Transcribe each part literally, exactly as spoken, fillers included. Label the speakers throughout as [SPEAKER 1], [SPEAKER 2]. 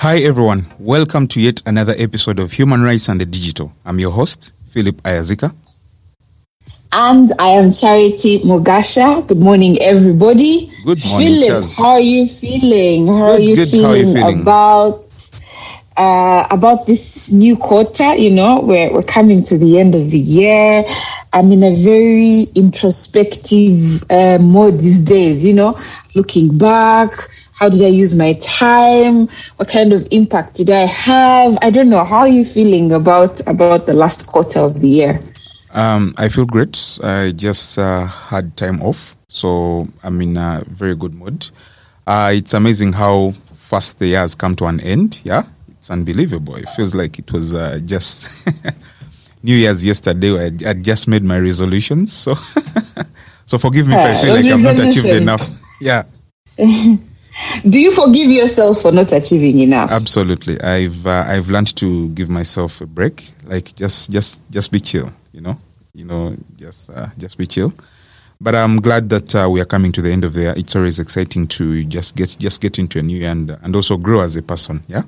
[SPEAKER 1] Hi everyone, welcome to yet another episode of Human Rights and the Digital. I'm your host, Philip Ayazika.
[SPEAKER 2] And I am Charity Mogasha. Good morning, everybody.
[SPEAKER 1] Good morning,
[SPEAKER 2] Philip,
[SPEAKER 1] Charles.
[SPEAKER 2] how are you feeling? How,
[SPEAKER 1] Good,
[SPEAKER 2] are, you
[SPEAKER 1] good.
[SPEAKER 2] feeling
[SPEAKER 1] How are you feeling
[SPEAKER 2] about uh, about this new quarter? You know, we're we're coming to the end of the year. I'm in a very introspective uh, mode these days. You know, looking back. How did I use my time? What kind of impact did I have? I don't know. How are you feeling about, about the last quarter of the year?
[SPEAKER 1] Um, I feel great. I just uh, had time off, so I'm in a very good mood. Uh, it's amazing how fast the year has come to an end. Yeah, it's unbelievable. It feels like it was uh, just New Year's yesterday. I, I just made my resolutions, so so forgive me if I feel like I've not achieved enough. Yeah.
[SPEAKER 2] Do you forgive yourself for not achieving enough?
[SPEAKER 1] Absolutely. I've uh, I've learned to give myself a break. Like just just just be chill. You know. You know. Just uh, just be chill. But I'm glad that uh, we are coming to the end of the year. It's always exciting to just get just get into a new year and and also grow as a person. Yeah.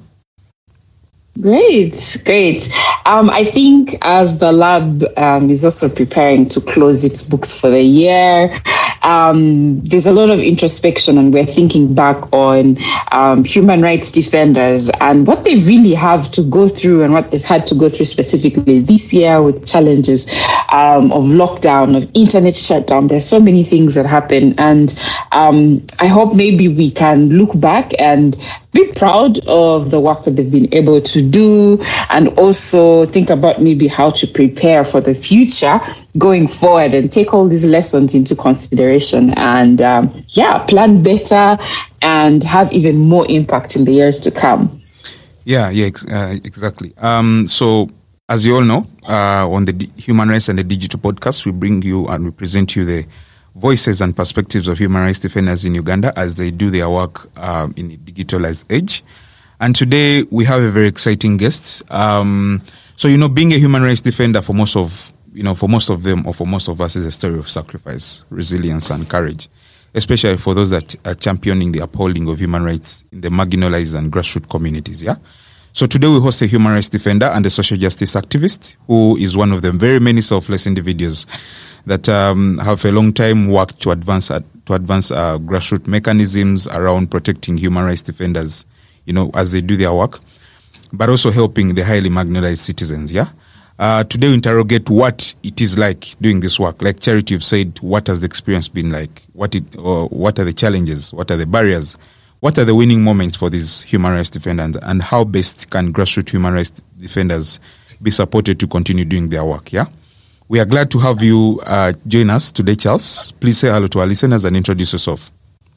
[SPEAKER 2] Great, great. Um, I think as the lab um, is also preparing to close its books for the year, um, there's a lot of introspection, and we're thinking back on um, human rights defenders and what they really have to go through and what they've had to go through specifically this year with challenges um, of lockdown, of internet shutdown. There's so many things that happen, and um, I hope maybe we can look back and be proud of the work that they've been able to do, and also think about maybe how to prepare for the future going forward and take all these lessons into consideration and, um, yeah, plan better and have even more impact in the years to come.
[SPEAKER 1] Yeah, yeah, ex- uh, exactly. Um, so, as you all know, uh, on the D- Human Rights and the Digital podcast, we bring you and we present you the voices and perspectives of human rights defenders in Uganda as they do their work uh, in a digitalized age. And today we have a very exciting guest. Um, so, you know, being a human rights defender for most of, you know, for most of them or for most of us is a story of sacrifice, resilience and courage, especially for those that are championing the upholding of human rights in the marginalized and grassroots communities, yeah? So today we host a human rights defender and a social justice activist who is one of the very many selfless individuals that um, have for a long time worked to advance uh, to advance uh, grassroots mechanisms around protecting human rights defenders, you know, as they do their work, but also helping the highly marginalized citizens. Yeah. Uh, today we interrogate what it is like doing this work. Like Charity, you've said, what has the experience been like? What it, or what are the challenges? What are the barriers? What are the winning moments for these human rights defenders, and how best can grassroots human rights defenders be supported to continue doing their work? Yeah. We are glad to have you uh, join us today, Charles. Please say hello to our listeners and introduce yourself.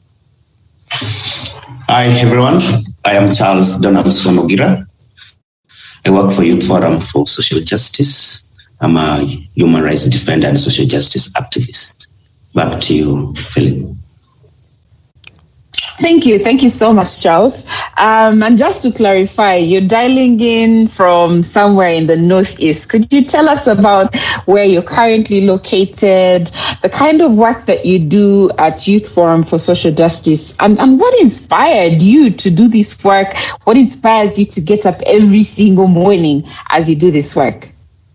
[SPEAKER 3] Hi, everyone. I am Charles Donaldson Ogira. I work for Youth Forum for Social Justice. I'm a human rights defender and social justice activist. Back to you, Philip.
[SPEAKER 2] Thank you. Thank you so much, Charles. Um, and just to clarify, you're dialing in from somewhere in the Northeast. Could you tell us about where you're currently located, the kind of work that you do at Youth Forum for Social Justice, and, and what inspired you to do this work? What inspires you to get up every single morning as you do this work?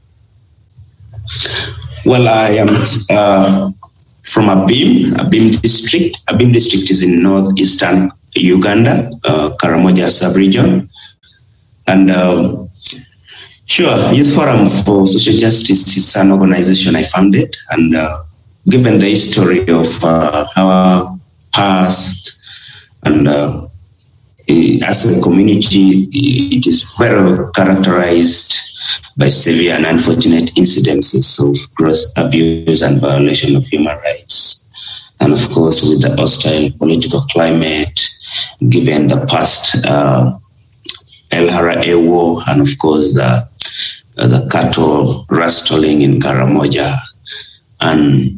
[SPEAKER 3] Well, I am... Uh, From Abim, Abim district. Abim district is in northeastern Uganda, uh, Karamoja sub-region. And uh, sure, Youth Forum for Social Justice is an organization I founded. And uh, given the history of uh, our past and uh, as a community, it is very characterized by severe and unfortunate incidences of gross abuse and violation of human rights. And of course, with the hostile political climate, given the past uh, El Hara war, and of course, the, uh, the cattle rustling in Karamoja, and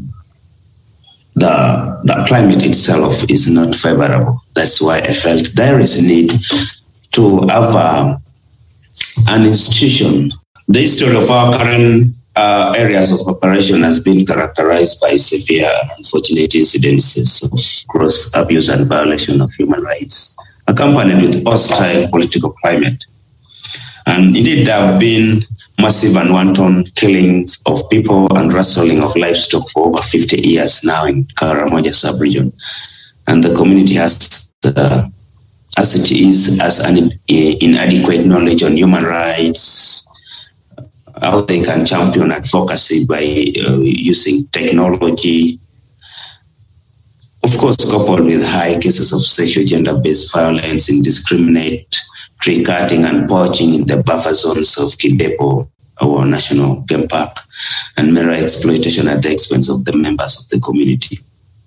[SPEAKER 3] the, the climate itself is not favorable. That's why I felt there is a need to have a an institution. The history of our current uh, areas of operation has been characterized by severe and unfortunate incidences of gross abuse and violation of human rights. accompanied with hostile political climate. And indeed, there have been massive and wanton killings of people and rustling of livestock for over fifty years now in Karamoja sub-region. And the community has, uh, as it is, as an inadequate knowledge on human rights, how they can champion advocacy by uh, using technology. Of course, coupled with high cases of sexual gender-based violence, indiscriminate tree cutting and poaching in the buffer zones of Kidepo, our national game park, and mirror exploitation at the expense of the members of the community.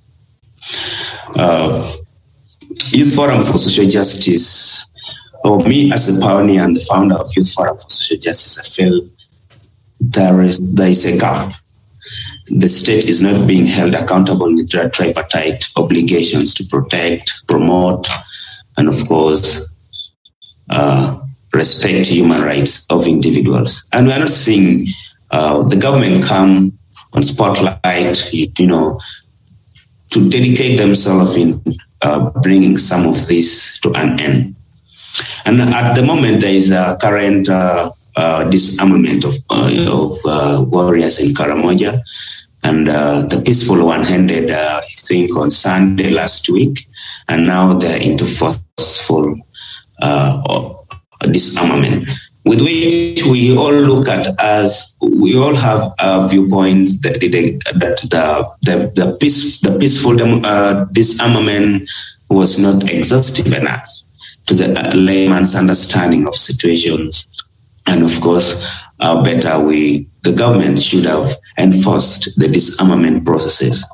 [SPEAKER 3] Uh, Youth Forum for Social Justice, or me as a pioneer and the founder of Youth Forum for Social Justice, I feel there is, there is a gap. The state is not being held accountable with their tripartite obligations to protect, promote, and of course, uh, respect human rights of individuals. And we are not seeing uh, the government come on spotlight, you know, to dedicate themselves in uh, bringing some of this to an end. And at the moment, there is a current uh, uh, disarmament of, uh, of uh, warriors in Karamoja. And uh, the peaceful one ended, uh, I think, on Sunday last week. And now they're into forceful uh, disarmament, with which we all look at as we all have uh, viewpoints that, that the, the, the, peace, the peaceful uh, disarmament was not exhaustive enough to the layman's understanding of situations. And of course, uh, better we, the government should have enforced the disarmament processes.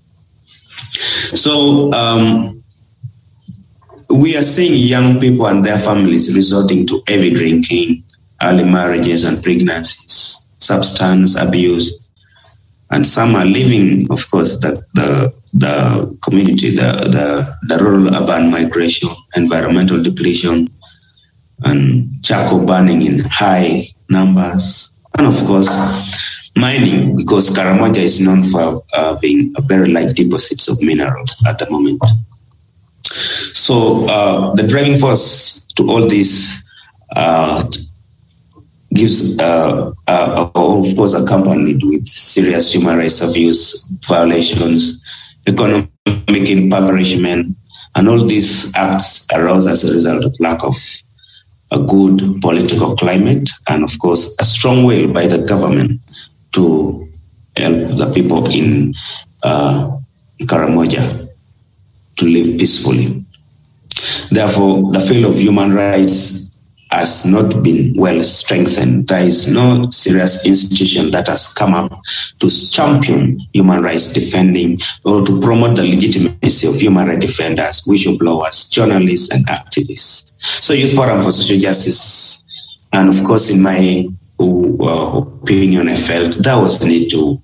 [SPEAKER 3] So um, we are seeing young people and their families resorting to heavy drinking, early marriages and pregnancies, substance abuse, and some are living, of course, the the, the community, the, the, the rural-urban migration, environmental depletion, and charcoal burning in high numbers, and of course, mining, because Karamoja is known for having a very large deposits of minerals at the moment. So uh, the driving force to all this uh, gives, uh, uh, of course, accompanied with serious human rights abuse, violations, economic impoverishment, and all these acts arose as a result of lack of a good political climate and, of course, a strong will by the government to help the people in uh, Karamoja to live peacefully. Therefore, the field of human rights has not been well strengthened. There is no serious institution that has come up to champion human rights defending or to promote the legitimacy of human rights defenders, whistleblowers, journalists, and activists. So Youth Forum for Social Justice, and of course, in my uh, opinion, I felt there was a need to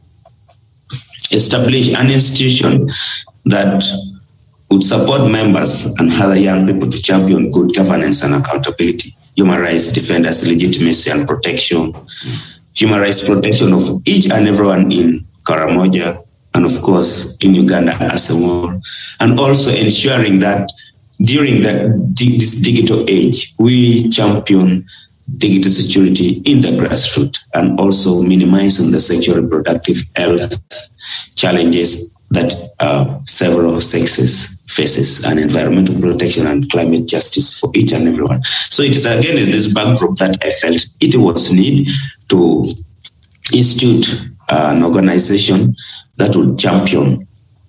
[SPEAKER 3] establish an institution that would support members and other young people to champion good governance and accountability, human rights defenders, legitimacy and protection, human rights protection of each and everyone in Karamoja, and of course in Uganda as a whole, and also ensuring that during that this digital age, we champion digital security in the grassroots and also minimizing the sexual reproductive health challenges that uh, several sexes faces, and environmental protection and climate justice for each and everyone. So it is again is this backdrop that I felt it was need to institute uh, an organization that would champion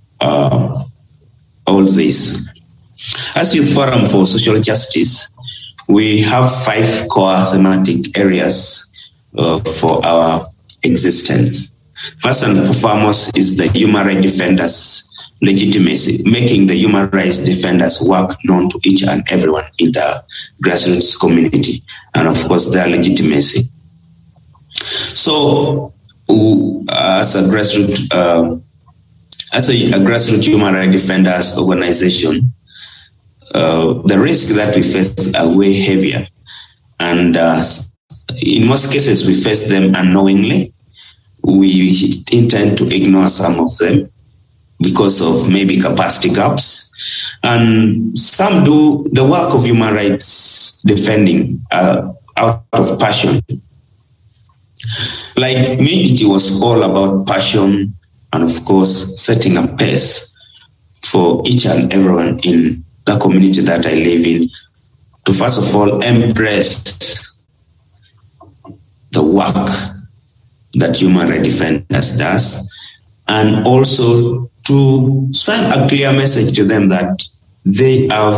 [SPEAKER 3] uh, all this. As Youth Forum for Social Justice, we have five core thematic areas uh, for our existence. First and foremost is the human rights defenders' legitimacy, making the human rights defenders work known to each and everyone in the grassroots community, and of course their legitimacy. So, uh, as a grassroots, uh, as a, a grassroots human rights defenders organization, uh, the risks that we face are way heavier, and uh, in most cases we face them unknowingly. We intend to ignore some of them because of maybe capacity gaps, And some do the work of human rights defending uh, out of passion. Like me, it was all about passion and, of course, setting a pace for each and everyone in the community that I live in to, first of all, embrace the work that human rights defenders does, and also to send a clear message to them that they have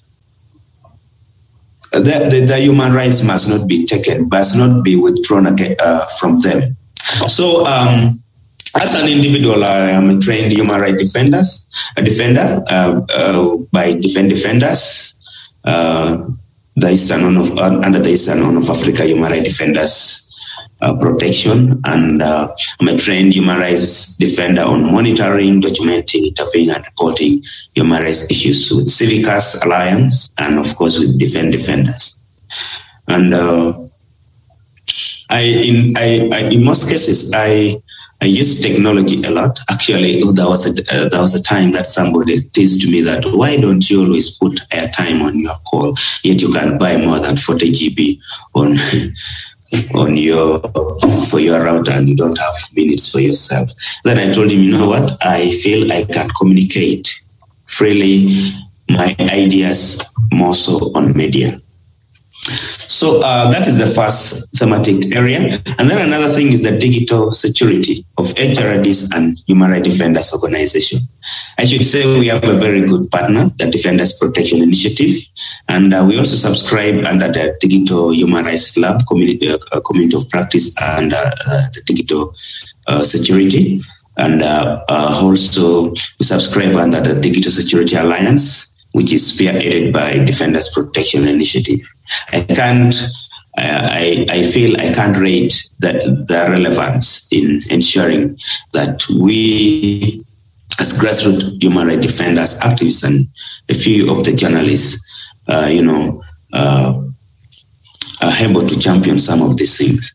[SPEAKER 3] the, the, the human rights must not be taken, must not be withdrawn uh, from them. So, um, as an individual, I am a trained human rights defenders, a defender uh, uh, by Defend Defenders, uh, the Eastern Horn of, uh, under the Eastern Horn of Africa Human Rights Defenders uh, Protection, and uh, I'm a trained human rights defender on monitoring, documenting, intervening, and reporting human rights issues with Civicus Alliance, and of course with Defend Defenders. And uh, I, in I, I, in most cases, I. I use technology a lot. Actually, there was a uh, there was a time that somebody teased me that why don't you always put airtime on your call, yet you can buy more than forty gigabytes on on your for your router and you don't have minutes for yourself. Then I told him, you know what? I feel I can communicate freely my ideas more so on media. So uh, that is the first thematic area. And then another thing is the digital security of H R I Ds and Human Rights Defenders Organization. I should say we have a very good partner, the Defenders Protection Initiative. And uh, we also subscribe under the Digital Human Rights Lab, Community, uh, community of Practice, and uh, uh, the Digital uh, Security. And uh, uh, also we subscribe under the Digital Security Alliance, which is spearheaded by Defenders Protection Initiative. I can't, uh, I, I feel I can't rate the, the relevance in ensuring that we, as grassroots human rights defenders, activists, and a few of the journalists, uh, you know, uh, are able to champion some of these things.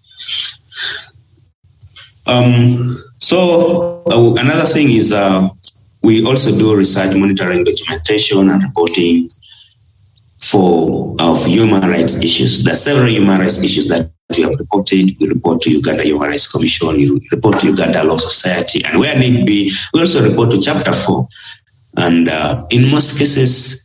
[SPEAKER 3] Um, so uh, another thing is, uh, we also do research, monitoring, documentation, and reporting for of human rights issues. There are several human rights issues that we have reported. We report to Uganda Human Rights Commission, we report to Uganda Law Society, and where need be, we also report to Chapter four. And uh, in most cases,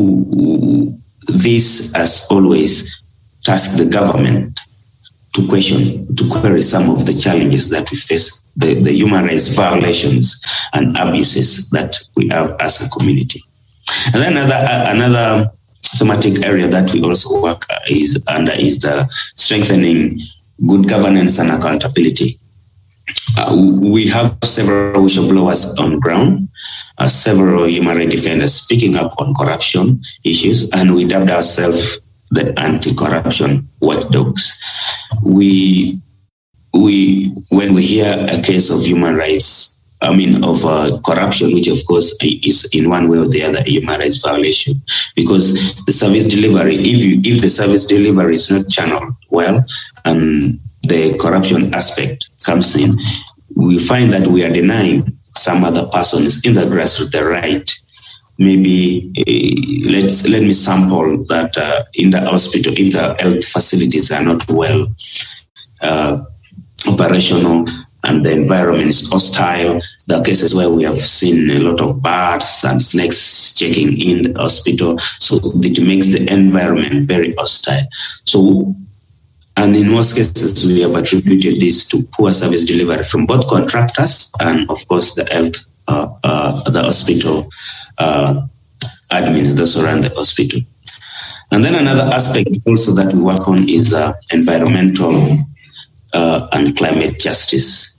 [SPEAKER 3] this, as always, task the government to question, to query some of the challenges that we face, the, the human rights violations and abuses that we have as a community. And then another, another thematic area that we also work is under is the strengthening good governance and accountability. Uh, we have several whistleblowers on ground, uh, several human rights defenders speaking up on corruption issues, and we dubbed ourselves the anti-corruption watchdogs. We, we, when we hear a case of human rights, I mean of uh, corruption, which of course is in one way or the other a human rights violation, because the service delivery, if you, if the service delivery is not channeled well, and the corruption aspect comes in, we find that we are denying some other persons in the grassroots the right. Maybe uh, let's let me sample that uh, in the hospital, if the health facilities are not well uh, operational and the environment is hostile, there are cases where we have seen a lot of bats and snakes checking in the hospital, so it makes the environment very hostile. So, and in most cases, we have attributed this to poor service delivery from both contractors and, of course, the health, uh, uh, the hospital uh, admins that surround the hospital. And then another aspect also that we work on is uh, environmental uh, and climate justice.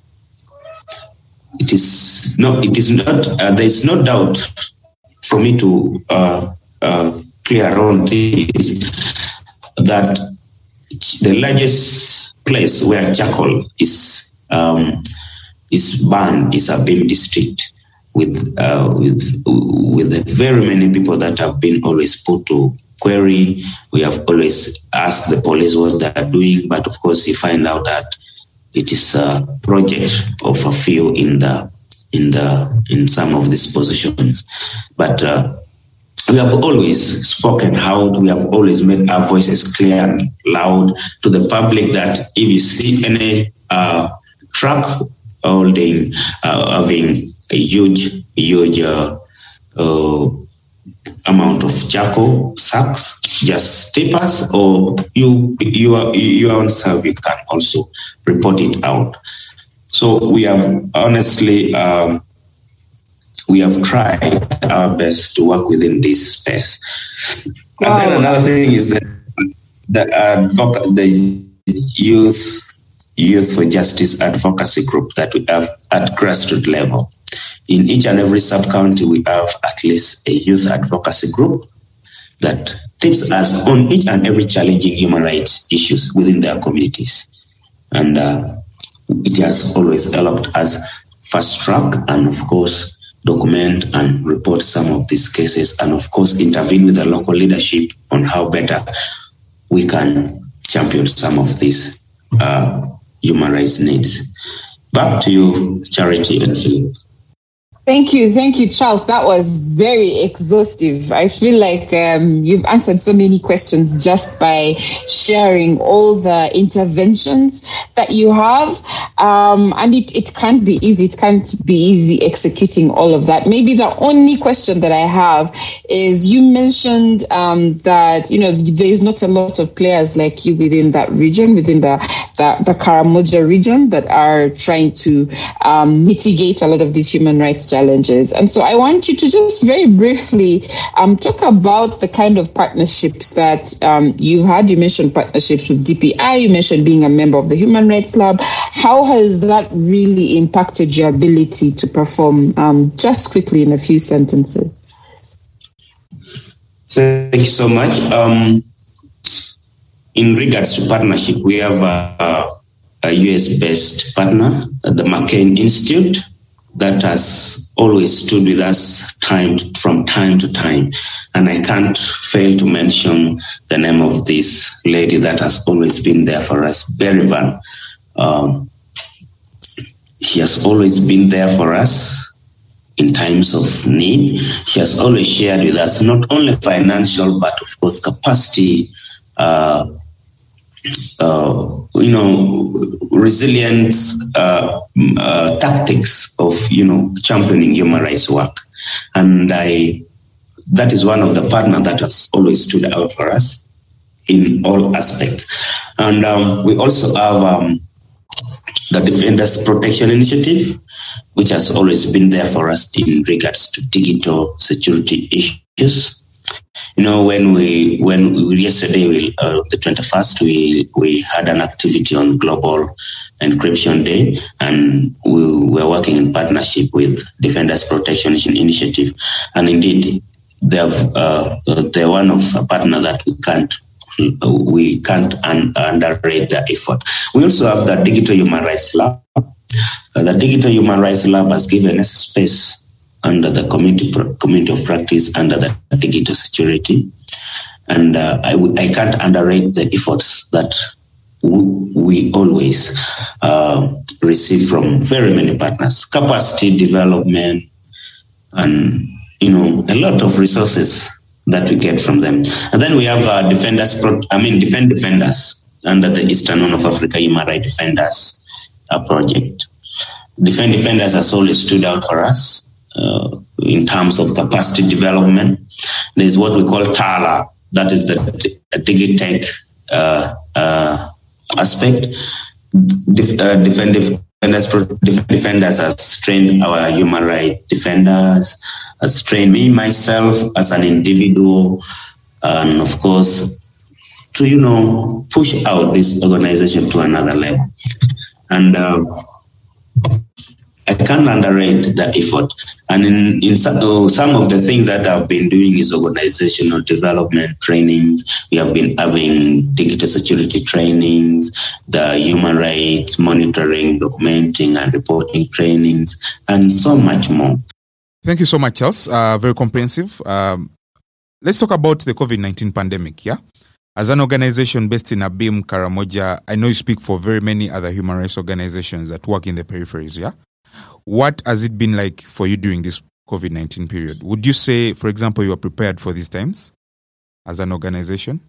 [SPEAKER 3] It is no, it is not. Uh, there is no doubt for me to uh, uh, clear on this that the largest place where charcoal is um, is banned is Abim district, with uh, with with very many people that have been always put to query. We have always asked the police what they are doing, but of course you find out that it is a project of a few in the in the in some of these positions. But uh, we have always spoken out. We have always made our voices clear and loud to the public that if you see any uh, truck holding, uh, having a huge, huge uh, uh, amount of charcoal sacks, just tip us, or you you are you yourself you can also report it out. So we have honestly um, we have tried our best to work within this space. Wow. And then another thing is that the advoc- the youth youth for justice advocacy group that we have at grassroots level. In each and every sub-county, we have at least a youth advocacy group that tips us on each and every challenging human rights issues within their communities. And uh, it has always helped us fast track and, of course, document and report some of these cases and, of course, intervene with the local leadership on how better we can champion some of these uh, human rights needs. Back to you, Charity and Philip.
[SPEAKER 2] Thank you. Thank you, Charles. That was very exhaustive. I feel like um, you've answered so many questions just by sharing all the interventions that you have. Um, and it, it can't be easy. It can't be easy executing all of that. Maybe the only question that I have is you mentioned um, that, you know, there's not a lot of players like you within that region, within the, the, the Karamoja region that are trying to um, mitigate a lot of these human rights challenges. Challenges. And so I want you to just very briefly um, talk about the kind of partnerships that um, you've had. You mentioned partnerships with D P I, you mentioned being a member of the Human Rights Lab. How has that really impacted your ability to perform? Um, just quickly in a few sentences.
[SPEAKER 3] Thank you so much. Um, in regards to partnership, we have a, a U S-based partner, the McCain Institute, that has always stood with us time from time to time. And I can't fail to mention the name of this lady that has always been there for us, Berry Van. Um, she has always been there for us in times of need. She has always shared with us not only financial, but of course capacity, uh, uh, you know, resilience, uh, uh, tactics of, you know, championing human rights work. And I, that is one of the partners that has always stood out for us in all aspects. And um, we also have um, the Defenders Protection Initiative, which has always been there for us in regards to digital security issues. You know, when we, when we, yesterday, we, uh, the twenty-first, we, we had an activity on Global Encryption Day, and we were working in partnership with Defenders Protection Initiative. And indeed, they're, uh, they're one of a partner that we can't, we can't un- underrate the effort. We also have the Digital Human Rights Lab. Uh, the Digital Human Rights Lab has given us space under the community community of practice under the digital security. And uh, I, w- I can't underrate the efforts that w- we always uh, receive from very many partners, capacity development, and, you know, a lot of resources that we get from them. And then we have uh, Defenders, Pro- I mean, Defend Defenders under the Eastern Horn of Africa Human Rights Defenders uh, project. Defend Defenders has always stood out for us. Uh, in terms of capacity development. There's what we call TALA, that is the, the Digitech uh, uh, aspect. Def, uh, defend, defenders, defenders has trained our human rights defenders, has trained me, myself, as an individual, and of course, to, you know, push out this organization to another level. And uh, I can't underrate the effort. And in, in some, uh, some of the things that I've been doing is organizational development trainings. We have been having digital security trainings, the human rights monitoring, documenting and reporting trainings, and so much more.
[SPEAKER 1] Thank you so much, Charles. Uh, very comprehensive. Um, let's talk about the covid nineteen pandemic, yeah? As an organization based in Abim, Karamoja, I know you speak for very many other human rights organizations that work in the peripheries, yeah? What has it been like for you during this COVID nineteen period. Would you say, for example, you are prepared for these times as an organization?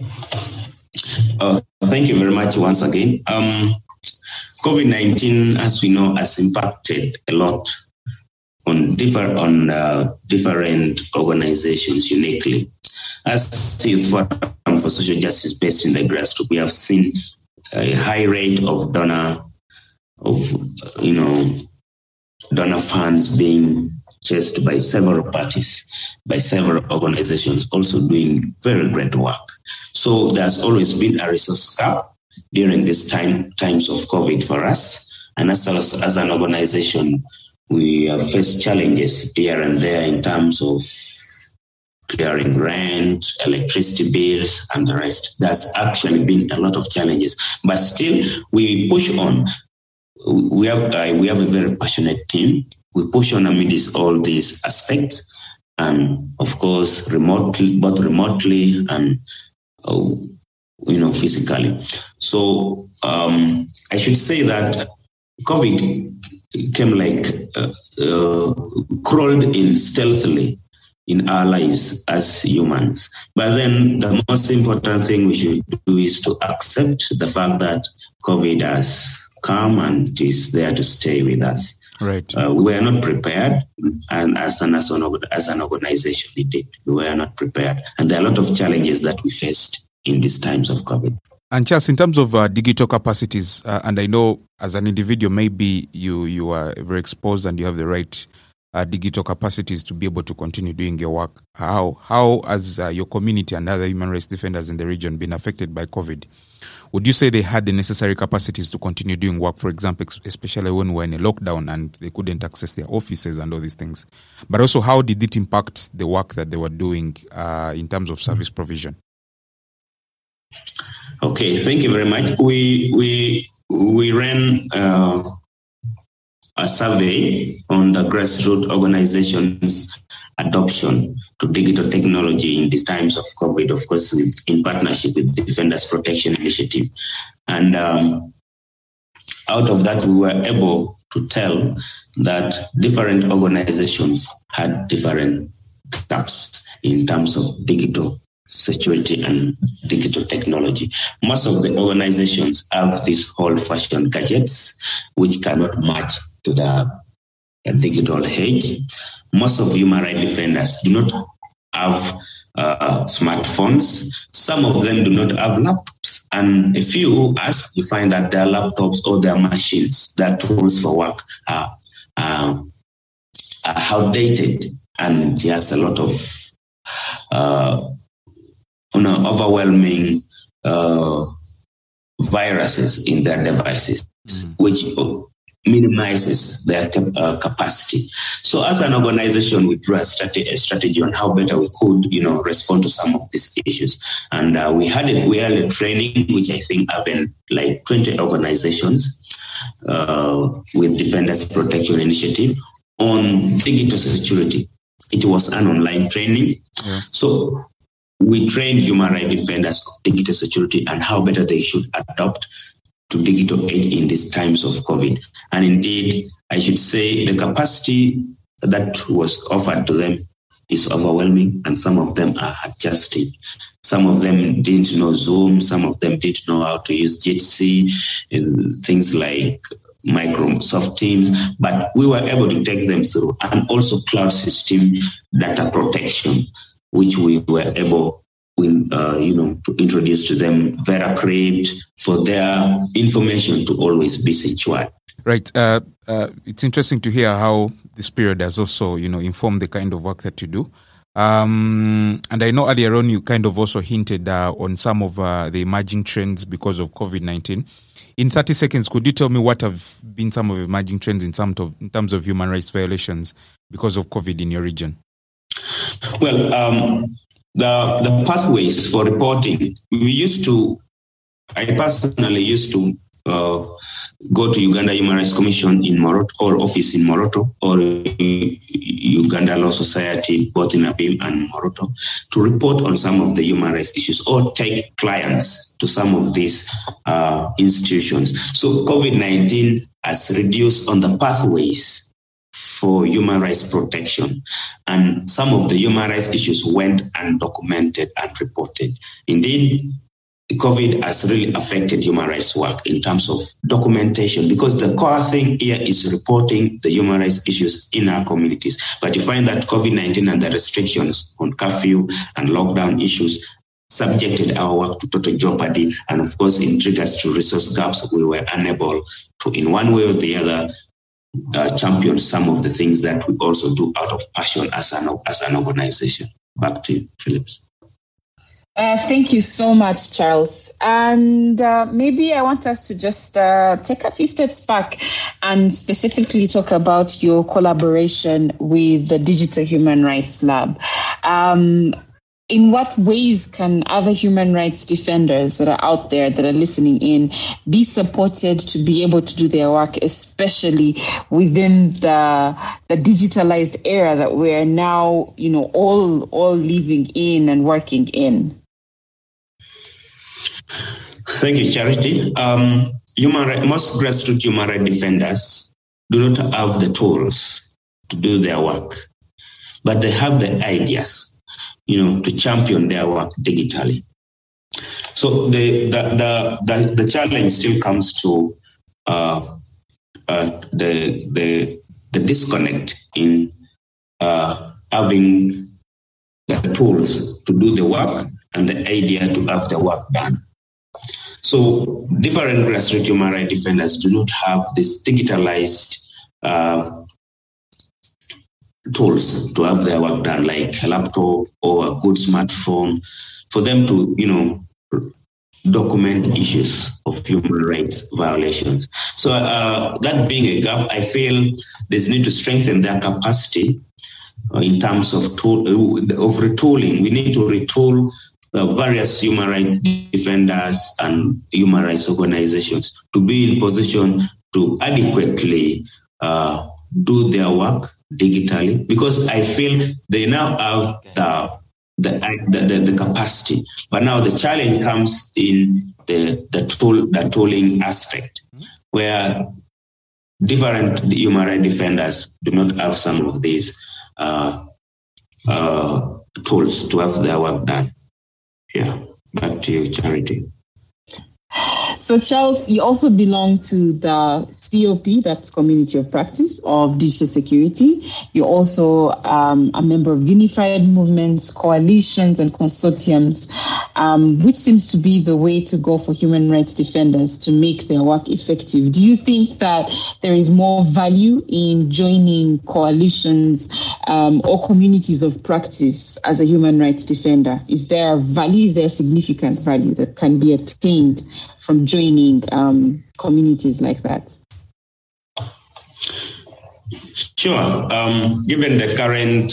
[SPEAKER 3] Uh, thank you very much once again. Um, COVID nineteen, as we know, has impacted a lot on different on uh, different organizations uniquely. As Youth Forum for Social Justice based in the grassroots, we have seen a high rate of donor of you know donor funds being chased by several parties, by several organizations, also doing very great work. So there's always been a resource gap during these time times of COVID for us, and as as an organization, we have faced challenges here and there in terms of clearing rent, electricity bills, and the rest. There's actually been a lot of challenges, but still we push on. We have uh, we have a very passionate team. We push on amidst all these aspects, and of course, remotely, both remotely and uh, you know physically. So um, I should say that COVID came like uh, uh, crawled in stealthily in our lives as humans. But then the most important thing we should do is to accept the fact that COVID has come and is there to stay with us.
[SPEAKER 1] Right.
[SPEAKER 3] Uh, we were not prepared, and as an, as an as an organization, we did. We were not prepared, and there are a lot of challenges that we faced in these times of COVID.
[SPEAKER 1] And Charles, in terms of uh, digital capacities, uh, and I know as an individual, maybe you you are very exposed and you have the right uh, digital capacities to be able to continue doing your work. How how has uh, your community and other human rights defenders in the region been affected by COVID? Would you say they had the necessary capacities to continue doing work, for example, especially when we were in a lockdown and they couldn't access their offices and all these things? But also, how did it impact the work that they were doing uh, in terms of service provision?
[SPEAKER 3] Okay, thank you very much. We we we ran uh, a survey on the grassroots organizations' adoption to digital technology in these times of COVID, of course, with, in partnership with Defenders Protection Initiative. And um, out of that, we were able to tell that different organizations had different gaps in terms of digital security and digital technology. Most of the organizations have these old-fashioned gadgets which cannot match to the digital age. Most of human rights defenders do not have uh, smartphones. Some of them do not have laptops. And a few us, you find that their laptops or their machines, their tools for work are, uh, are outdated. And there's a lot of uh, you know, overwhelming uh, viruses in their devices, mm-hmm. which minimizes their uh, capacity. So as an organization, we drew a strategy, a strategy on how better we could, you know, respond to some of these issues. And uh, we had a, we had a training, which I think have been like twenty organizations uh, with Defenders Protection Initiative on digital security. It was an online training. Yeah. So we trained human rights defenders on digital security and how better they should adopt to digital age in these times of COVID. And indeed, I should say the capacity that was offered to them is overwhelming, and some of them are adjusting. Some of them didn't know Zoom, some of them didn't know how to use Jitsi, and things like Microsoft Teams, but we were able to take them through, and also cloud system data protection, which we were able We, uh, you know, to introduce to them VeraCrypt for their information to always be secure.
[SPEAKER 1] Right. Uh, uh, it's interesting to hear how this period has also, you know, informed the kind of work that you do. Um, and I know earlier on you kind of also hinted uh, on some of uh, the emerging trends because of COVID nineteen. In thirty seconds, could you tell me what have been some of the emerging trends in, some of, in terms of human rights violations because of COVID in your region?
[SPEAKER 3] Well, um, The the pathways for reporting, we used to, I personally used to uh, go to Uganda Human Rights Commission in Moroto, or office in Moroto, or Uganda Law Society, both in Abim and Moroto, to report on some of the human rights issues or take clients to some of these uh, institutions. So COVID nineteen has reduced on the pathways for human rights protection. And some of the human rights issues went undocumented and reported. Indeed, COVID has really affected human rights work in terms of documentation, because the core thing here is reporting the human rights issues in our communities. But you find that COVID nineteen and the restrictions on curfew and lockdown issues subjected our work to total jeopardy. And of course, in regards to resource gaps, we were unable to, in one way or the other, uh, champion some of the things that we also do out of passion as an, as an organization. Back to you, Phillips.
[SPEAKER 2] Uh, thank you so much, Charles. And uh, maybe I want us to just uh, take a few steps back and specifically talk about your collaboration with the Digital Human Rights Lab. Um, in what ways can other human rights defenders that are out there that are listening in be supported to be able to do their work, especially within the the digitalized era that we are now, you know, all all living in and working in?
[SPEAKER 3] Thank you, Charity. Um, human right, most grassroots human rights defenders do not have the tools to do their work, but they have the ideas, you know, to champion their work digitally. So the the the, the, the challenge still comes to uh, uh, the the the disconnect in uh, having the tools to do the work and the idea to have the work done. So different grassroots human rights defenders do not have this digitalized uh, tools to have their work done, like a laptop or a good smartphone, for them to, you know, document issues of human rights violations. So uh, that being a gap, I feel there's need to strengthen their capacity uh, in terms of tool, of retooling. We need to retool the various human rights defenders and human rights organizations to be in position to adequately uh, do their work digitally, because I feel they now have the the, the the the capacity. But now the challenge comes in the the tool the tooling aspect, where different human rights defenders do not have some of these uh, uh, tools to have their work done. Yeah, back to you, Charity.
[SPEAKER 2] So, Charles, you also belong to the C O P, that's Community of Practice of Digital Security. You're also um, a member of unified movements, coalitions, and consortiums, um, which seems to be the way to go for human rights defenders to make their work effective. Do you think that there is more value in joining coalitions um, or communities of practice as a human rights defender? Is there value, is there significant value that can be attained from joining um, communities like that?
[SPEAKER 3] Sure. Um, given the current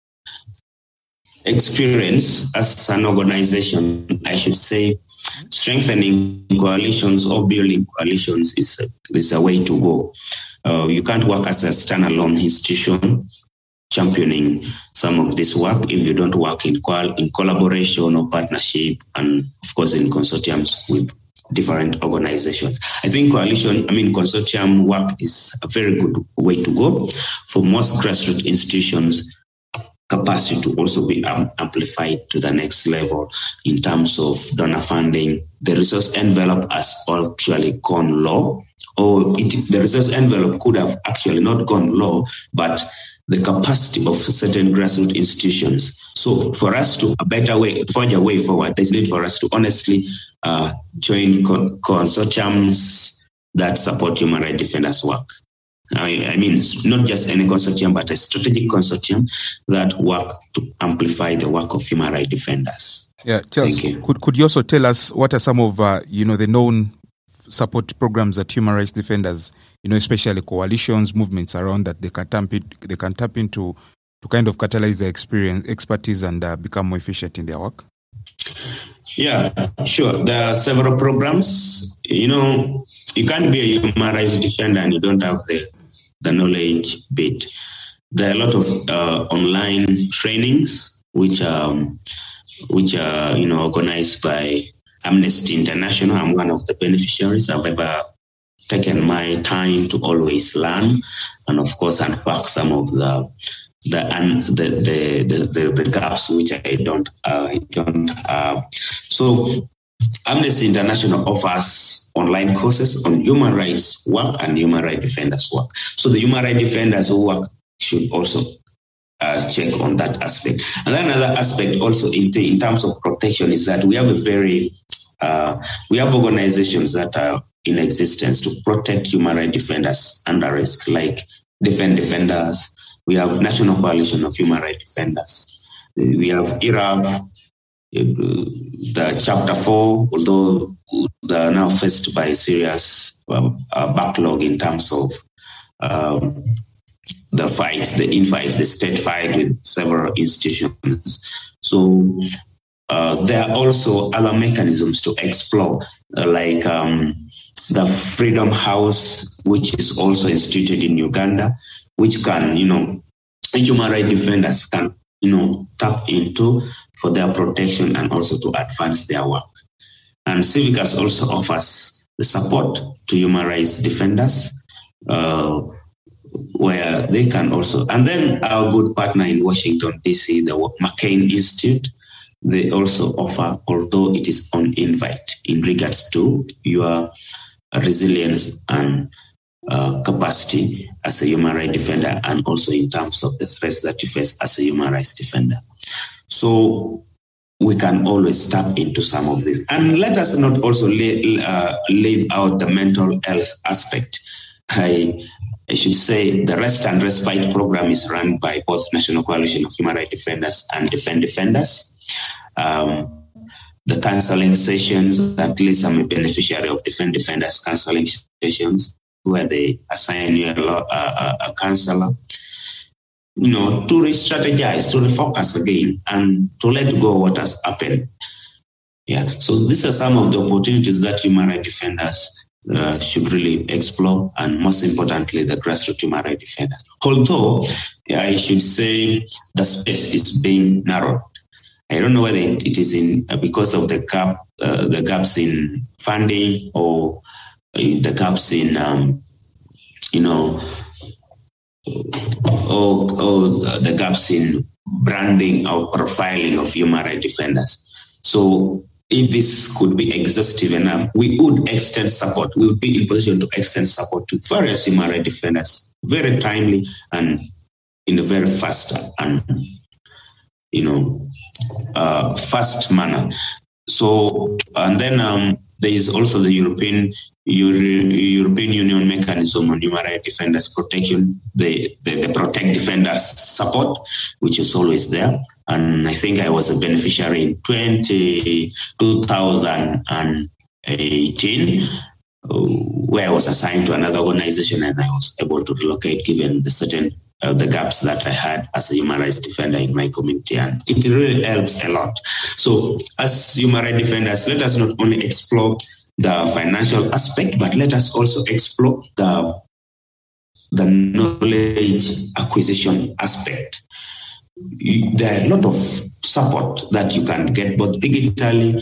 [SPEAKER 3] experience as an organization, I should say strengthening coalitions or building coalitions is a, is a way to go. Uh, you can't work as a standalone institution championing some of this work if you don't work in, col- in collaboration or partnership, and of course in consortiums with different organizations. I think coalition, I mean, consortium work is a very good way to go. For most grassroots institutions, capacity to also be um, amplified to the next level in terms of donor funding. The resource envelope has actually gone low, or it, the resource envelope could have actually not gone low, but the capacity of certain grassroots institutions. So for us to a better way, forge a way forward, there's need for us to honestly uh, join con- consortiums that support human rights defenders' work. I, I mean, not just any consortium, but a strategic consortium that work to amplify the work of human rights defenders.
[SPEAKER 1] Yeah, Charles, could could you also tell us what are some of uh, you know the known support programs that human rights defenders, you know, especially coalitions, movements around that they can tap in, they can tap into to kind of catalyze their experience, expertise, and uh, become more efficient in their work?
[SPEAKER 3] Yeah, sure. There are several programs. You know, you can't be a human rights defender and you don't have the the knowledge bit. There are a lot of uh, online trainings which um which are you know organized by Amnesty International. I'm one of the beneficiaries. I've ever taken my time to always learn and, of course, unpack some of the the the the, the, the, the gaps which I don't uh, I don't have. So Amnesty International offers online courses on human rights work and human rights defenders work. So the human rights defenders who work should also uh, check on that aspect. And then another aspect also in, t- in terms of protection is that we have a very, uh, we have organizations that are in existence to protect human rights defenders under risk, like Defend Defenders. We have National Coalition of Human Rights Defenders. We have I R A F, the Chapter four, although they are now faced by a serious uh, uh, backlog in terms of um, the fights, the infights, the state fight with several institutions. So uh, there are also other mechanisms to explore, uh, like um, the Freedom House, which is also instituted in Uganda, which can, you know, human rights defenders can, you know, tap into for their protection and also to advance their work. And Civicus also offers the support to human rights defenders, uh, where they can also, and then our good partner in Washington, D C, the McCain Institute, they also offer, although it is on invite in regards to your resilience and uh, capacity as a human rights defender, and also in terms of the threats that you face as a human rights defender. So we can always tap into some of this. And let us not also leave, uh, leave out the mental health aspect. I, I should say the Rest and Respite program is run by both National Coalition of Human Rights Defenders and Defend Defenders. Um, the counseling sessions, at least I'm a beneficiary of Defend Defenders counseling sessions, where they assign you a, a, a counselor, you know, to re-strategize, to refocus again, and to let go what has happened. Yeah, so these are some of the opportunities that human rights defenders uh, should really explore, and most importantly, the grassroots human rights defenders. Although, yeah, I should say the space is being narrowed. I don't know whether it, it is in uh, because of the gap, uh, the gaps in funding, or uh, the gaps in, um, you know, or, or the gaps in branding or profiling of human rights defenders. So if this could be exhaustive enough, we would extend support. We would be in position to extend support to various human rights defenders very timely and in a very fast and, you know, uh, fast manner. So, and then um, there is also the European Euro- European Union mechanism on human rights defenders protection, the, the, the Protect Defenders support, which is always there. And I think I was a beneficiary in twenty, two thousand eighteen, where I was assigned to another organization, and I was able to relocate given the certain uh, the gaps that I had as a human rights defender in my community. And it really helps a lot. So as human rights defenders, let us not only explore the financial aspect, but let us also explore the, the knowledge acquisition aspect. There are a lot of support that you can get both digitally,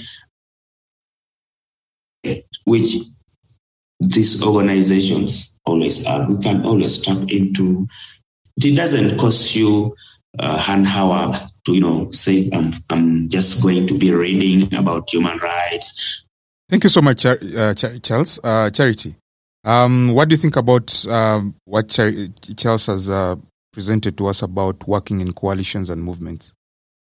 [SPEAKER 3] which these organizations always are. We can always tap into. It doesn't cost you uh, an hour to, you know, say, I'm, I'm just going to be reading about human rights.
[SPEAKER 1] Thank you so much, uh, Charles. Uh, Charity, um, what do you think about um, what Char- Charles has uh, presented to us about working in coalitions and movements?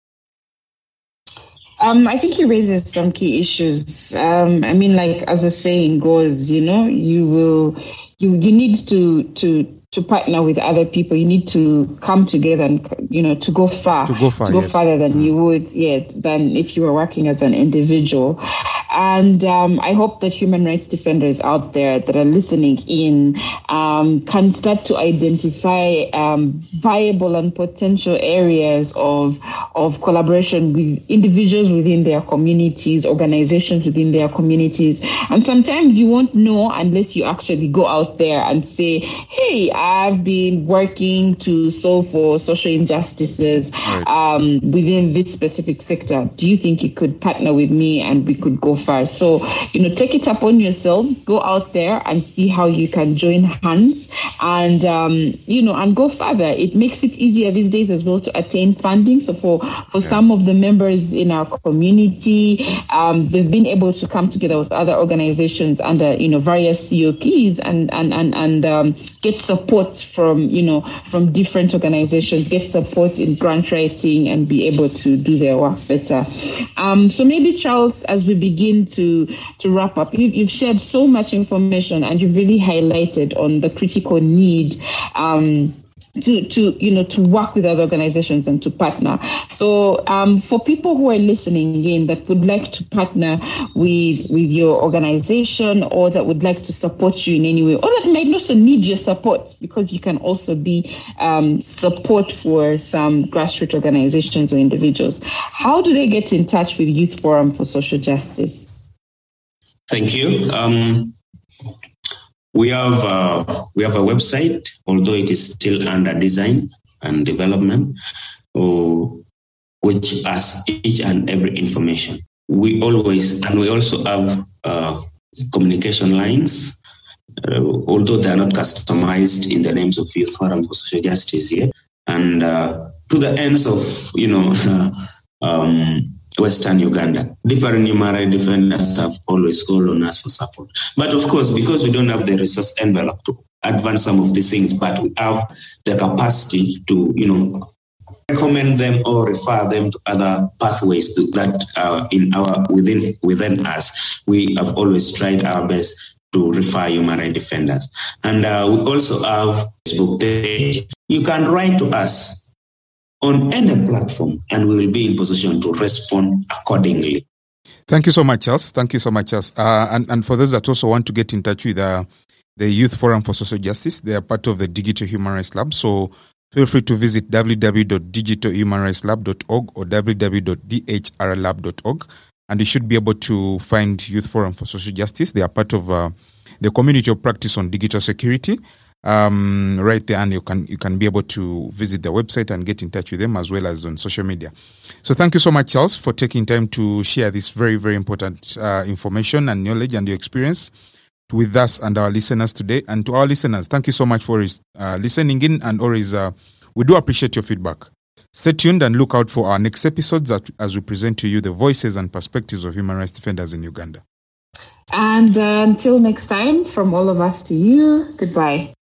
[SPEAKER 2] Um, I think he raises some key issues. Um, I mean, like as the saying goes, you know, you will, you you need to to to partner with other people. You need to come together and, you know, to go far,
[SPEAKER 1] to go far,
[SPEAKER 2] to go
[SPEAKER 1] yes.
[SPEAKER 2] farther than mm. you would, yeah, than if you were working as an individual. And um, I hope that human rights defenders out there that are listening in um, can start to identify um, viable and potential areas of of collaboration with individuals within their communities, organizations within their communities. And sometimes you won't know unless you actually go out there and say, hey, I've been working to solve for social injustices right. um, within this specific sector. Do you think you could partner with me and we could go far? So, you know, take it upon yourself, go out there and see how you can join hands and, um, you know, and go further. It makes it easier these days as well to attain funding. So for, for yeah. some of the members in our community, um, they've been able to come together with other organizations under, you know, various C O Ps and, and, and, and um, get support from, you know, from different organizations, get support in grant writing and be able to do their work better. Um, so maybe, Charles, as we begin to, to wrap up, you, you've shared so much information and you've really highlighted on the critical need um, to, to, you know, to work with other organizations and to partner. So um, for people who are listening again that would like to partner with, with your organization or that would like to support you in any way, or that might also need your support, because you can also be um, support for some grassroots organizations or individuals, how do they get in touch with Youth Forum for Social Justice?
[SPEAKER 3] Thank you. Um, we have uh, we have a website, although it is still under design and development, or which has each and every information. We always and we also have uh, communication lines, uh, although they are not customized in the names of Youth Forum for Social Justice yet, and uh, to the ends of you know. um, Western Uganda. Different human rights defenders have always called on us for support. But of course, because we don't have the resource envelope to advance some of these things, but we have the capacity to, you know, recommend them or refer them to other pathways to, that are in our within within us. We have always tried our best to refer human rights defenders. And uh, we also have a Facebook page. You can write to us on any platform, and we will be in position to respond accordingly.
[SPEAKER 1] Thank you so much, Charles. Thank you so much, Charles. Uh, and, and for those that also want to get in touch with uh, the Youth Forum for Social Justice, they are part of the Digital Human Rights Lab. So feel free to visit w w w dot digital human rights lab dot org or w w w dot d h r lab dot org. And you should be able to find Youth Forum for Social Justice. They are part of uh, the community of practice on digital security. Um, right there, and you can you can be able to visit the website and get in touch with them as well as on social media. So thank you so much, Charles, for taking time to share this very, very important uh, information and knowledge and your experience with us and our listeners today. And to our listeners, thank you so much for uh, listening in, and always uh, we do appreciate your feedback. Stay tuned and look out for our next episodes as we present to you the voices and perspectives of human rights defenders in Uganda.
[SPEAKER 2] And uh, until next time, from all of us to you, goodbye.